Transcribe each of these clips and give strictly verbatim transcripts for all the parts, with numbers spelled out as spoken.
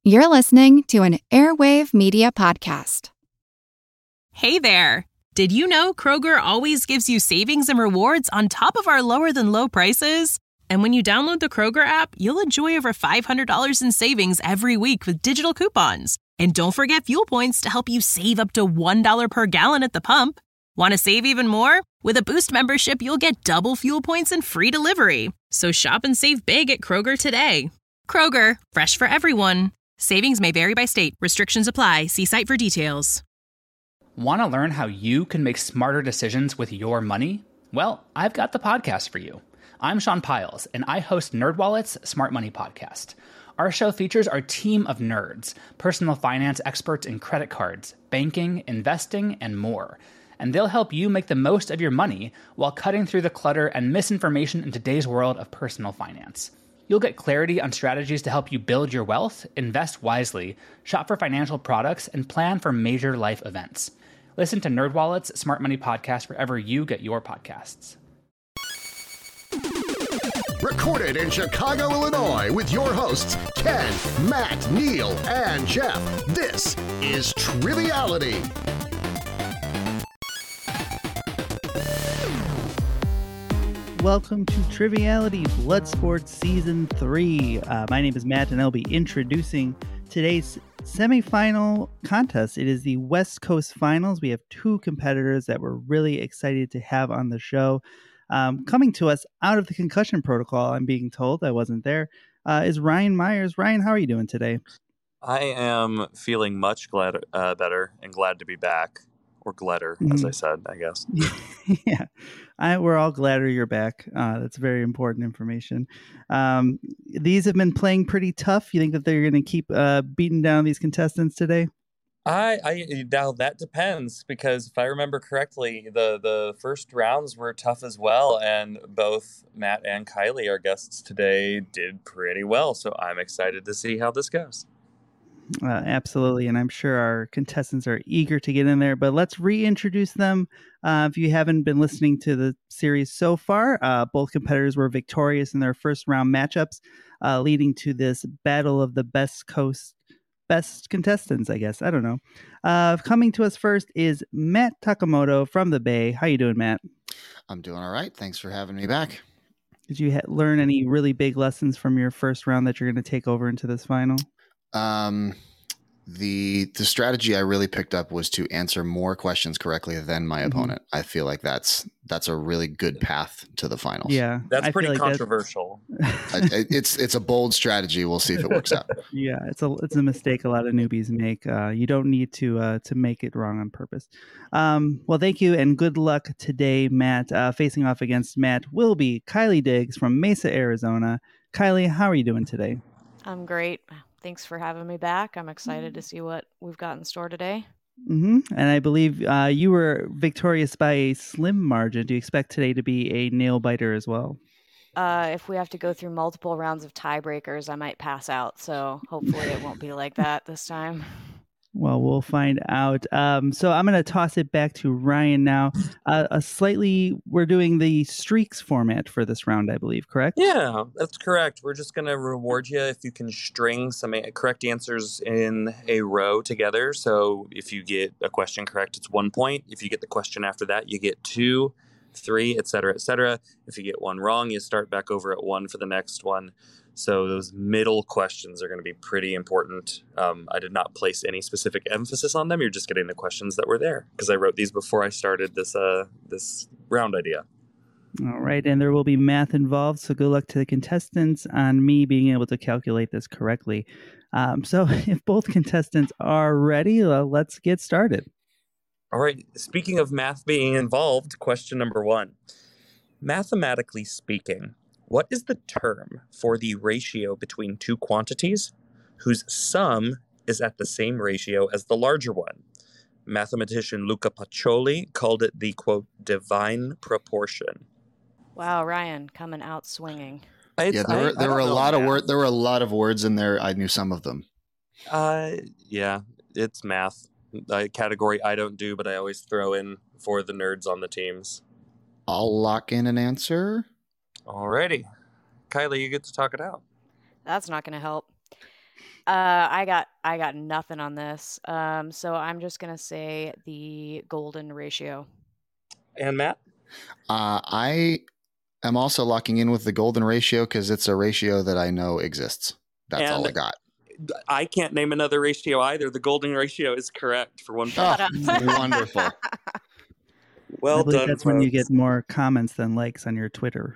You're listening to an Airwave Media Podcast. Hey there! Did you know Kroger always gives you savings and rewards on top of our lower-than-low prices? And when you download the Kroger app, you'll enjoy over five hundred dollars in savings every week with digital coupons. And don't forget fuel points to help you save up to one dollar per gallon at the pump. Want to save even more? With a Boost membership, you'll get double fuel points and free delivery. So shop and save big at Kroger today. Kroger, fresh for everyone. Savings may vary by state. Restrictions apply. See site for details. Want to learn how you can make smarter decisions with your money? Well, I've got the podcast for you. I'm Sean Piles, and I host NerdWallet's Smart Money Podcast. Our show features our team of nerds, personal finance experts in credit cards, banking, investing, and more. And they'll help you make the most of your money while cutting through the clutter and misinformation in today's world of personal finance. You'll get clarity on strategies to help you build your wealth, invest wisely, shop for financial products, and plan for major life events. Listen to NerdWallet's Smart Money Podcast wherever you get your podcasts. Recorded in Chicago, Illinois, with your hosts, Ken, Matt, Neil, and Jeff. This is Triviality. Welcome to Triviality Bloodsport Season three. Uh, my name is Matt, and I'll be introducing today's semifinal contest. It is the West Coast Finals. We have two competitors that we're really excited to have on the show. Um, coming to us out of the concussion protocol, I'm being told, I wasn't there, uh, is Ryan Myers. Ryan, how are you doing today? I am feeling much glad, uh, better and glad to be back. Or gladder, mm-hmm. as I said, I guess. yeah, I, we're all glad you're back. Uh, that's very important information. Um, these have been playing pretty tough. You think that they're going to keep uh, beating down these contestants today? I, I now that depends, because if I remember correctly, the, the first rounds were tough as well, and both Matt and Kylie, our guests today, did pretty well. So I'm excited to see how this goes. Uh, absolutely, and I'm sure our contestants are eager to get in there, but let's reintroduce them. Uh, if you haven't been listening to the series so far, uh, both competitors were victorious in their first round matchups, uh, leading to this battle of the best coast, best contestants, I guess. I don't know. Uh, coming to us first is Matt Takamoto from the Bay. How you doing, Matt? I'm doing all right. Thanks for having me back. Did you ha- learn any really big lessons from your first round that you're going to take over into this final? Um, the the strategy I really picked up was to answer more questions correctly than my mm-hmm. opponent. I feel like that's that's a really good path to the finals. Yeah, that's I pretty like controversial. That's... I, it's it's a bold strategy. We'll see if it works out. Yeah, it's a it's a mistake a lot of newbies make. Uh, you don't need to uh, to make it wrong on purpose. Um, well, thank you and good luck today, Matt. Uh, facing off against Matt will be Kylie Diggs from Mesa, Arizona. Kylie, how are you doing today? I'm great. Thanks for having me back. I'm excited to see what we've got in store today. Mm-hmm. And I believe uh, you were victorious by a slim margin. Do you expect today to be a nail biter as well? Uh, if we have to go through multiple rounds of tiebreakers, I might pass out. So hopefully it won't be like that this time. Well, we'll find out. Um, so I'm going to toss it back to Ryan now. Uh, a slightly, we're doing the streaks format for this round, I believe, correct? Yeah, that's correct. We're just going to reward you if you can string some correct answers in a row together. So if you get a question correct, it's one point. If you get the question after that, you get two, three, et cetera, et cetera. If you get one wrong, you start back over at one for the next one. So those middle questions are going to be pretty important. Um, I did not place any specific emphasis on them. You're just getting the questions that were there because I wrote these before I started this uh, this round idea. All right, and there will be math involved, so good luck to the contestants on me being able to calculate this correctly. Um, so if both contestants are ready, uh, let's get started. All right, speaking of math being involved, question number one. Mathematically speaking, what is the term for the ratio between two quantities whose sum is at the same ratio as the larger one? Mathematician Luca Pacioli called it the, quote, divine proportion. Wow, Ryan, coming out swinging. I, yeah, there were, there were a lot of words. There were a lot of words in there. I knew some of them. Uh, yeah, it's math. A category I don't do, but I always throw in for the nerds on the teams. I'll lock in an answer. Alrighty. Kylie, you get to talk it out. That's not going to help. Uh, I got I got nothing on this. Um, so I'm just gonna say the golden ratio. And Matt? Uh, I am also locking in with the golden ratio because it's a ratio that I know exists. That's And all I got. I can't name another ratio either. The golden ratio is correct for one Oh, point. wonderful. Well I believe done, that's when you folks. get more comments than likes on your Twitter.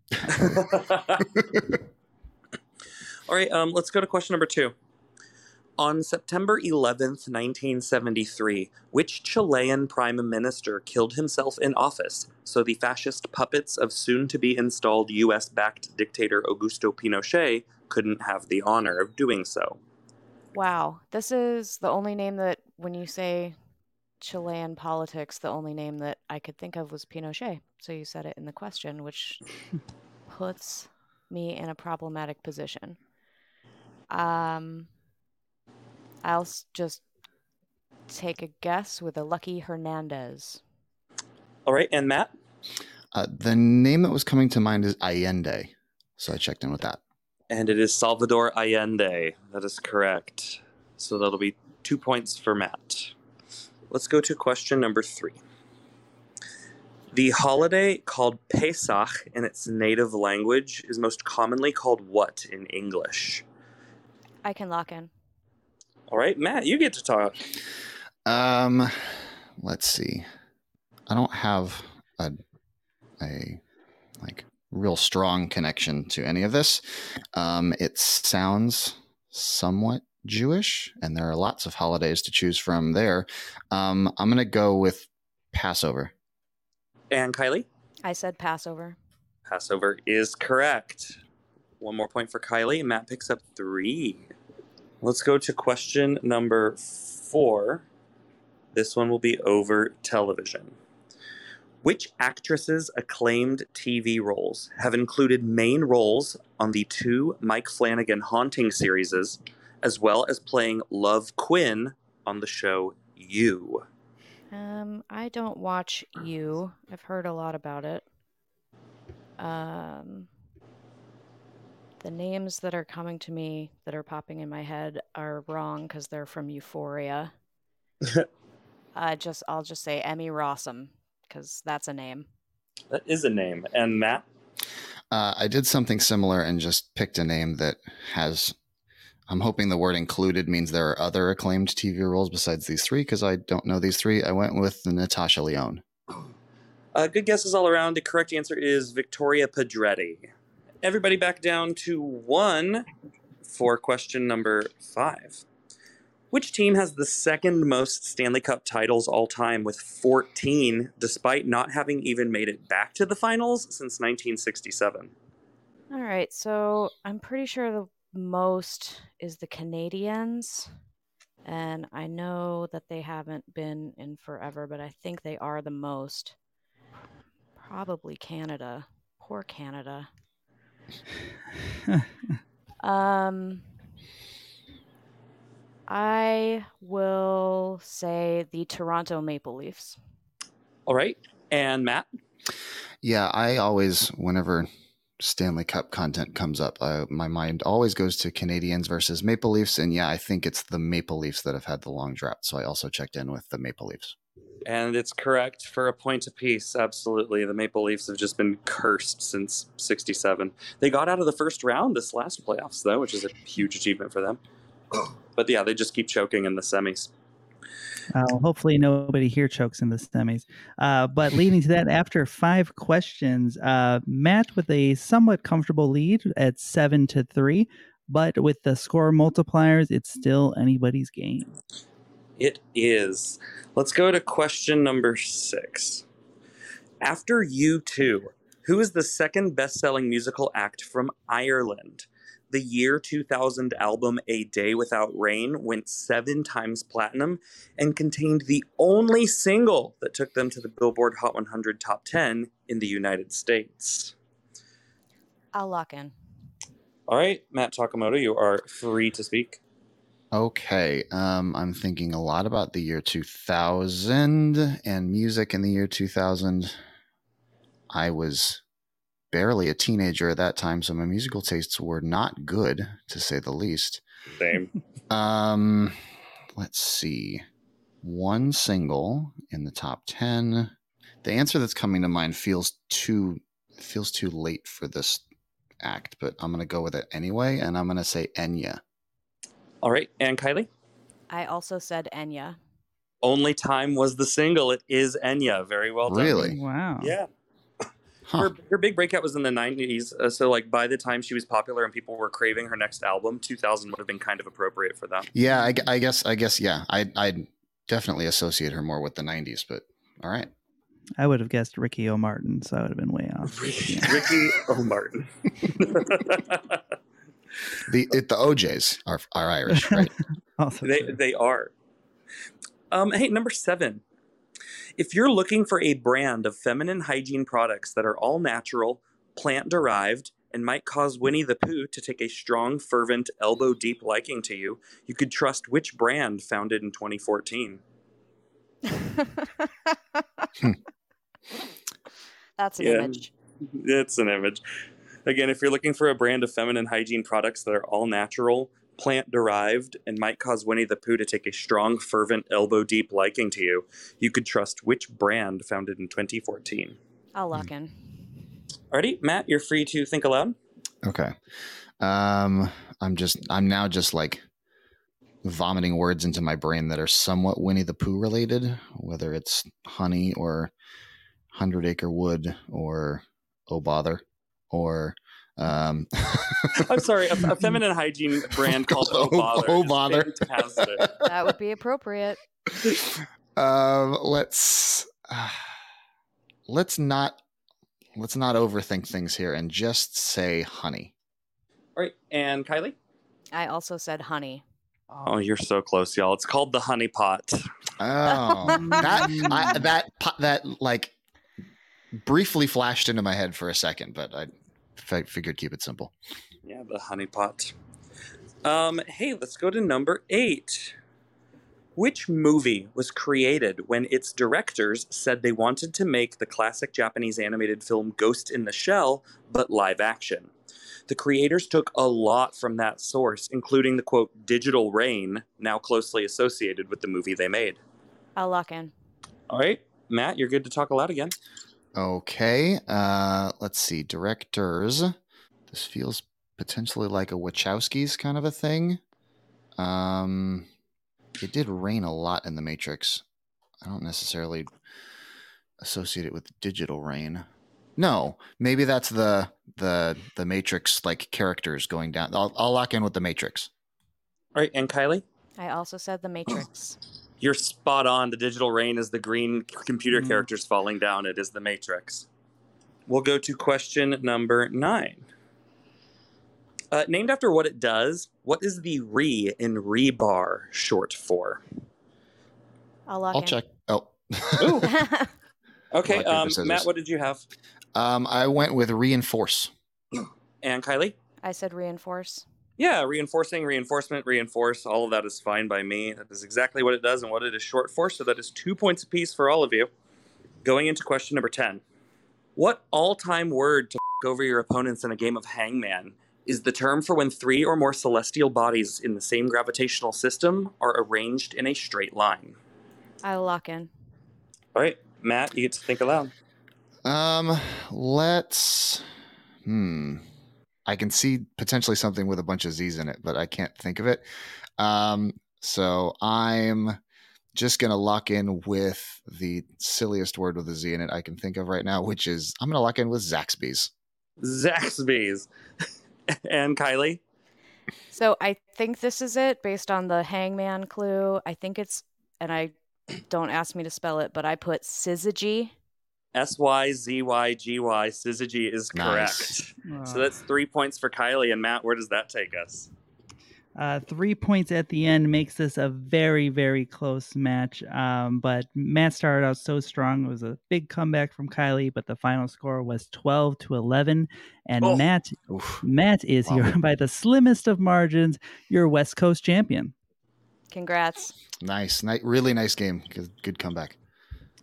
All right, um, let's go to question number two. On September eleventh, nineteen seventy-three, which Chilean prime minister killed himself in office so the fascist puppets of soon-to-be-installed U S-backed dictator Augusto Pinochet couldn't have the honor of doing so? Wow, this is the only name that, when you say Chilean politics, the only name that I could think of was Pinochet. So you said it in the question, which puts me in a problematic position. Um, I'll s- just take a guess with a Lucky Hernandez. All right, and Matt? Uh, the name that was coming to mind is Allende. So I checked in with that. And it is Salvador Allende. That is correct. So that'll be two points for Matt. Let's go to question number three. The holiday called Pesach in its native language is most commonly called what in English? I can lock in. All right, Matt, you get to talk. Um, let's see. I don't have a a like real strong connection to any of this. Um, it sounds somewhat Jewish, and there are lots of holidays to choose from there. Um, I'm gonna go with Passover. And Kylie? I said Passover. Passover is correct. One more point for Kylie. Matt picks up three. Let's go to question number four. This one will be over television. Which actresses' acclaimed T V roles have included main roles on the two Mike Flanagan Haunting series, as well as playing Love Quinn on the show You? Um, I don't watch You. I've heard a lot about it. Um, the names that are coming to me that are popping in my head are wrong because they're from Euphoria. I just, I'll just say Emmy Rossum because that's a name. That is a name. And Matt? Uh, I did something similar and just picked a name that has. I'm hoping the word included means there are other acclaimed T V roles besides these three, because I don't know these three. I went with Natasha Lyonne. Uh, good guesses all around. The correct answer is Victoria Pedretti. Everybody back down to one for question number five. Which team has the second most Stanley Cup titles all time with fourteen, despite not having even made it back to the finals since nineteen sixty-seven? All right, so I'm pretty sure the most is the Canadiens, and I know that they haven't been in forever, but I think they are the most. Probably Canada. Poor Canada. um, I will say the Toronto Maple Leafs. All right, and Matt? Yeah, I always, whenever Stanley Cup content comes up, uh, my mind always goes to Canadiens versus Maple Leafs, and yeah, I think it's the Maple Leafs that have had the long drought, so I also checked in with the Maple Leafs. And it's correct for a point apiece. Absolutely. The Maple Leafs have just been cursed since sixty-seven. They got out of the first round this last playoffs, though, which is a huge achievement for them. But yeah, they just keep choking in the semis. Uh, hopefully nobody here chokes in the semis. Uh, but leading to that, after five questions, uh, Matt with a somewhat comfortable lead at seven to three. But with the score multipliers, it's still anybody's game. It is. Let's go to question number six. After U two, who is the second best-selling musical act from Ireland? The year two thousand album A Day Without Rain went seven times platinum and contained the only single that took them to the Billboard Hot one hundred Top ten in the United States. I'll lock in. All right, Matt Takamoto, you are free to speak. Okay, um, I'm thinking a lot about the year two thousand and music in the year two thousand. I was barely a teenager at that time, so my musical tastes were not good, to say the least. Same. Um, let's see. One single in the top ten. The answer that's coming to mind feels too feels too late for this act, but I'm going to go with it anyway, and I'm going to say Enya. All right, and Kylie? I also said Enya. Only Time was the single. It is Enya. Very well done. Really? Wow. Yeah. Huh. Her, her big breakout was in the nineties, uh, so like by the time she was popular and people were craving her next album, two thousand would have been kind of appropriate for that. Yeah, I, I guess, I guess, yeah. I I definitely associate her more with the nineties, but all right. I would have guessed Ricky O. Martin, so I would have been way off. Yeah. Ricky O. Martin. the it, the O Js are are Irish, right? Also they true. they are. Um, hey, number seven. If you're looking for a brand of feminine hygiene products that are all natural, plant-derived, and might cause Winnie the Pooh to take a strong, fervent, elbow-deep liking to you, you could trust which brand founded in twenty fourteen? That's an Yeah. image. It's an image. Again, if you're looking for a brand of feminine hygiene products that are all natural, plant-derived, and might cause Winnie the Pooh to take a strong, fervent, elbow-deep liking to you, you could trust which brand founded in twenty fourteen? I'll lock in. Alrighty, Matt, you're free to think aloud. Okay. Um, I'm just, I'm now just like vomiting words into my brain that are somewhat Winnie the Pooh related, whether it's honey or Hundred Acre Wood or Oh Bother or um I'm sorry, a, a feminine hygiene brand called Oh Bother. Oh is Bother. fantastic. That would be appropriate. um let's uh, let's not let's not overthink things here and just say honey. All right, and Kylie? I also said honey. Oh, you're so close, y'all. It's called the Honey Pot. Oh, that I, that po- that like briefly flashed into my head for a second, but I f- figured keep it simple. Yeah, the Honey Pot. Um, hey, let's go to number eight. Which movie was created when its directors said they wanted to make the classic Japanese animated film Ghost in the Shell, but live action? The creators took a lot from that source, including the, quote, digital rain, now closely associated with the movie they made. I'll lock in. All right, Matt, you're good to talk aloud again. Okay, uh, let's see. Directors. This feels potentially like a Wachowskis kind of a thing. Um, it did rain a lot in The Matrix. I don't necessarily associate it with digital rain. No, maybe that's the the the Matrix like characters going down. I'll I'll lock in with the Matrix. All right, and Kylie? I also said the Matrix. You're spot on. The digital rain is the green computer Mm. characters falling down. It is the Matrix. We'll go to question number nine. Uh, named after what it does, what is the re in rebar short for? I'll lock I'll in. check. Oh, Ooh. Okay, Rock, paper, um, scissors. Matt, what did you have? um, I went with reinforce. And Kylie? I said reinforce. Yeah, reinforcing, reinforcement, reinforce. All of that is fine by me. That is exactly what it does and what it is short for. So that is two points apiece for all of you. Going into question number ten. What all-time word to f- over your opponents in a game of Hangman is the term for when three or more celestial bodies in the same gravitational system are arranged in a straight line? I'll lock in. All right, Matt, you get to think aloud. Um, let's. Hmm. I can see potentially something with a bunch of Z's in it, but I can't think of it. Um, so I'm just gonna lock in with the silliest word with a Z in it I can think of right now, which is I'm gonna lock in with Zaxby's. Zaxby's. And Kylie? So I think this is it based on the hangman clue. I think it's, and I don't ask me to spell it, but I put syzygy. S Y Z Y G Y, syzygy is correct. Nice. So that's three points for Kylie. And Matt, where does that take us? Uh, three points at the end makes this a very, very close match. Um, but Matt started out so strong. It was a big comeback from Kylie, but the final score was twelve to eleven. And Oh. Matt, Oof. Matt is Wow. your, by the slimmest of margins, your West Coast champion. Congrats. Nice, nice, really nice game. Good, good comeback.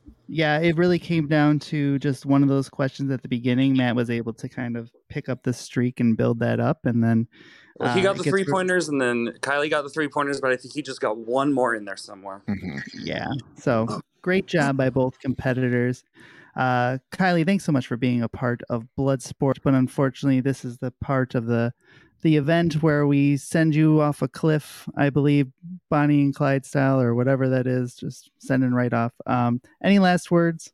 Yeah, it really came down to just one of those questions at the beginning. Matt was able to kind of pick up the streak and build that up, and then well, he uh, got the it gets three re- pointers, and then Kylie got the three pointers, but I think he just got one more in there somewhere. Mhm. Yeah, so great job by both competitors. Uh, Kylie, thanks so much for being a part of Bloodsport, but unfortunately, this is the part of the the event where we send you off a cliff, I believe, Bonnie and Clyde style, or whatever that is, just sending right off. Um, any last words?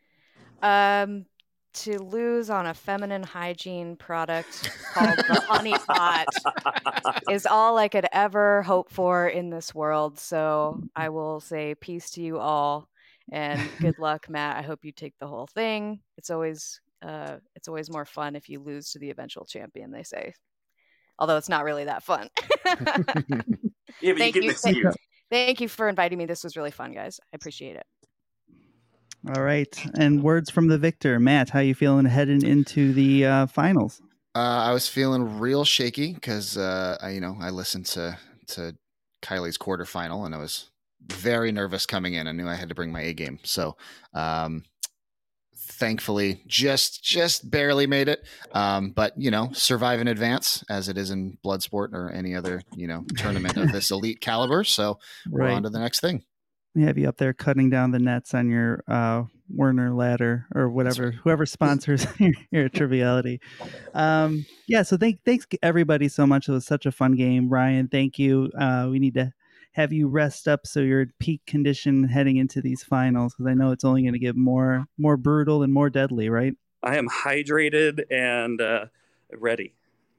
Um, to lose on a feminine hygiene product called the Honey Pot is all I could ever hope for in this world. So I will say peace to you all, and good luck, Matt. I hope you take the whole thing. It's always uh, it's always more fun if you lose to the eventual champion, they say. Although it's not really that fun. Yeah, but thank you you. get an excuse. Thank you for inviting me. This was really fun, guys. I appreciate it. All right, and words from the victor, Matt. How you feeling heading into the uh, finals? Uh, I was feeling real shaky because uh, I, you know, I listened to to Kylie's quarterfinal, and I was very nervous coming in. I knew I had to bring my A game, so um, thankfully, just just barely made it. Um, but you know, survive in advance, as it is in Bloodsport or any other you know tournament of this elite caliber. So we're Right. on to the next thing. We have you up there cutting down the nets on your uh, Werner ladder or whatever, whoever sponsors your, your Triviality. Um, yeah, so thank, thanks everybody so much. It was such a fun game. Ryan, thank you. Uh, we need to have you rest up so you're at peak condition heading into these finals, because I know it's only going to get more more brutal and more deadly, right? I am hydrated and uh, ready.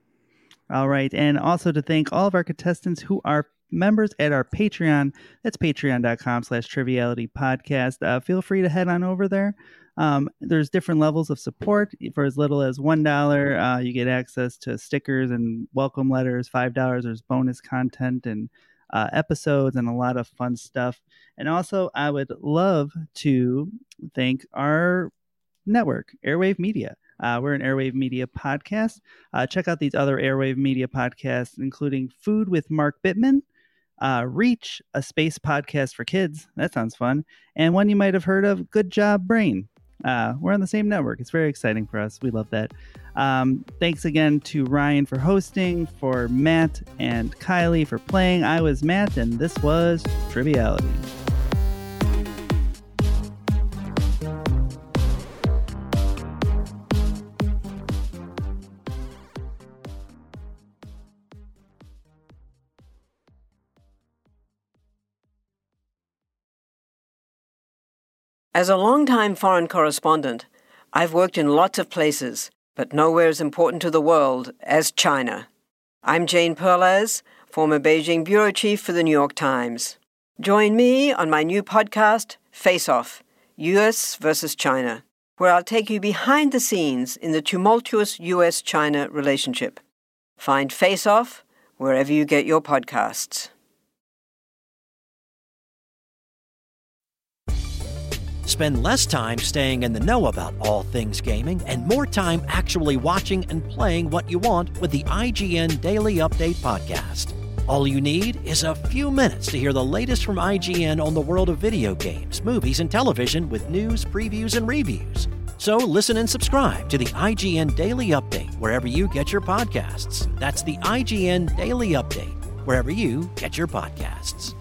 All right. And also to thank all of our contestants who are members at our Patreon. That's patreon.com slash triviality podcast. Uh, feel free to head on over there. Um, there's different levels of support. For as little as one dollar, uh, you get access to stickers and welcome letters. five dollars, there's bonus content and uh, episodes and a lot of fun stuff. And also, I would love to thank our network, Airwave Media. Uh, we're an Airwave Media podcast. Uh, check out these other Airwave Media podcasts, including Food with Mark Bittman, uh, Reach, a space podcast for kids. That sounds fun. And one you might have heard of, Good Job Brain. Uh, we're on the same network. It's very exciting for us. We love that. Um, thanks again to Ryan for hosting, for Matt and Kylie for playing. I was Matt, and this was Triviality. As a longtime foreign correspondent, I've worked in lots of places, but nowhere as important to the world as China. I'm Jane Perlez, former Beijing bureau chief for the New York Times. Join me on my new podcast, Face Off, U S versus China, where I'll take you behind the scenes in the tumultuous U S China relationship. Find Face Off wherever you get your podcasts. Spend less time staying in the know about all things gaming and more time actually watching and playing what you want with the I G N Daily Update podcast. All you need is a few minutes to hear the latest from I G N on the world of video games, movies, and television with news, previews, and reviews. So listen and subscribe to the I G N Daily Update wherever you get your podcasts. That's the I G N Daily Update, wherever you get your podcasts.